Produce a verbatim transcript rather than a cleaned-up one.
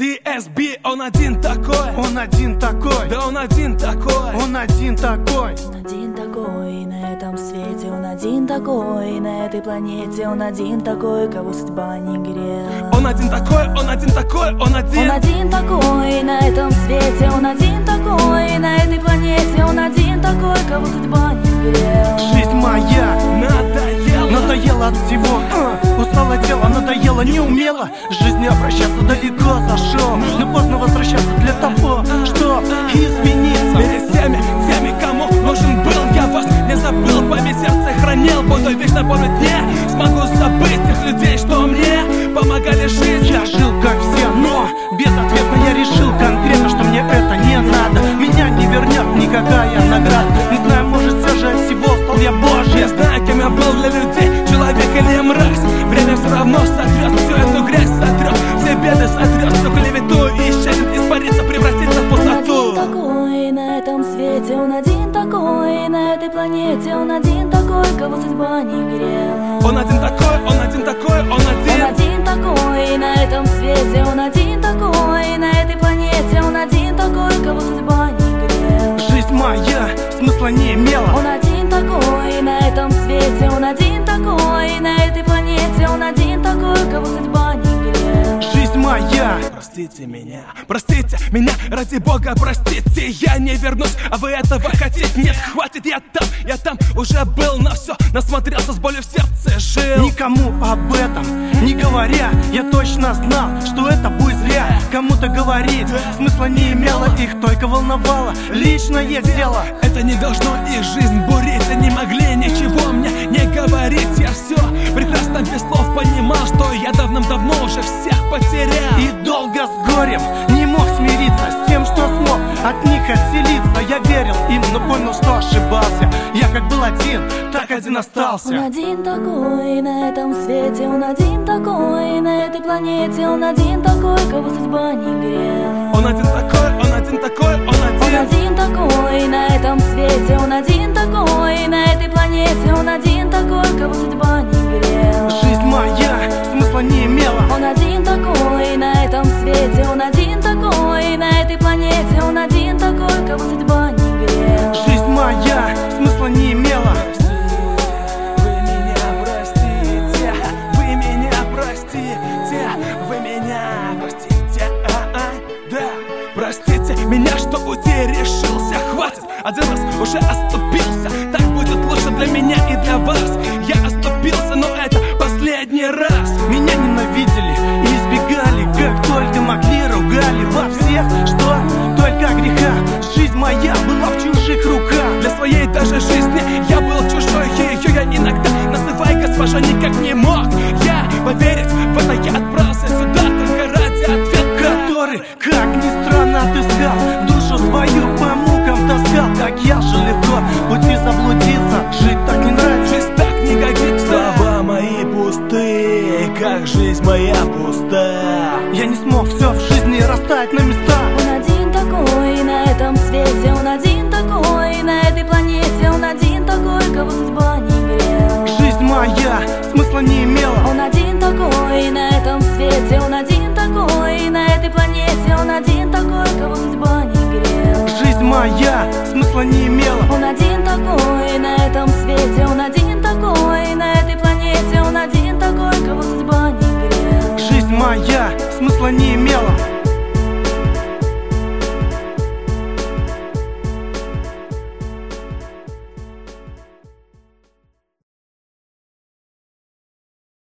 ди эс би, он один такой. Он один такой. Да он один такой. Он один такой. Он один такой на этом свете, он один такой на этой планете, он один такой, кого судьба не грела. Он один такой, он один такой, он один. Он один такой на этом свете, он один такой на этой планете, он один такой, кого судьба не грела. Жизнь моя надоела, надоела от всего, uh, устало тело, надоело, не умела жизнью обращаться, далеко зашел, но поздно возвращаться для того, что измениться. Перед всеми теми, кому нужен был, я вас не забыл, память сердце хранил, буду вечно помнить, не смогу забыть тех людей, что мне помогали жить. Я жил как все, но безответно я решил конкретно, что мне это не надо. Меня не вернет никакая награда. Не знаю, может, все же от всего стал я Божий. Я знаю, кем я был для людей, человек или мразь. Время все равно сотрет всю эту грязь, сотрет все беды, сотрет всю клевету и исчезнет, испарится, превратится в пустоту. Он один такой на этом свете, он один такой на этой планете, он один такой, кого судьба не грела. Он один такой, он один такой, он один. Он один такой на этом свете, он один такой на этой планете, он один такой, кого судьба не грела. Жизнь моя смысла не имела. Он один такой на этом свете, он один такой на этой планете, он один такой, кого судьба не грела. Жизнь моя. Простите меня, простите меня, ради бога, простите. Я не вернусь, а вы этого хотите? Нет, хватит, я там, я там уже был, на все насмотрелся, с болью в сердце жил. Никому об этом не говоря, я точно знал, что это будет зря. Кому-то говорить смысла не имело, их только волновало личное дело. Это не должно их жизнь бурить, они могли ничего мне не говорить. Я все прекрасно без слов понимал, что я давным-давно уже всех потерял. И долго с горем не мог смириться с тем, что смог от них отселиться. Я верил им, но понял, что ошибался. Я как был один, так один остался. Он один такой на этом свете, он один такой на этой планете, он один такой, кого судьба не грела. Он один такой, он один такой, он один. Он один такой на этом свете, он один такой на этой планете, он один такой, кого судьба не грела. Жизнь моя смысла не имела. Он один такой на этом свете, он один такой на этой планете, он один такой, кого судьба не грела. Жизнь моя смысла не имела. Вы меня простите, вы меня простите, вы меня простите, а, а, да. Простите меня, что уйти решился, хватит, один раз уже оступился. Так будет лучше для меня и для вас. Я оступился, но это последний раз. Меня ненавидели и избегали, как только могли, ругали во всех, что только греха. Жизнь моя была в чужих руках. Для своей даже жизни я был чужой, ее я иногда, называй госпожа, никак не мог я поверить в это, я отправился сюда только ради ответа, который, как ни странно, отыскал, душу свою по мукам таскал. Как я жил легко, пути заблудиться, жить так не нравится, жизнь так не годится. Слова мои пустые, как жизнь моя пуста. Я не смог все в жизни расставить на места. Он один такой на этом свете, он один такой на этой планете, он один такой, кого судьба не грела. Жизнь моя смысла не имела. Он один такой на этом свете, он один такой на этой планете, он один такой, кого судьба не грела. Жизнь моя смысла не имела. Он один такой на этом свете, он один такой на этой планете, он один такой, кого судьба не грела. Жизнь моя смысла не имела.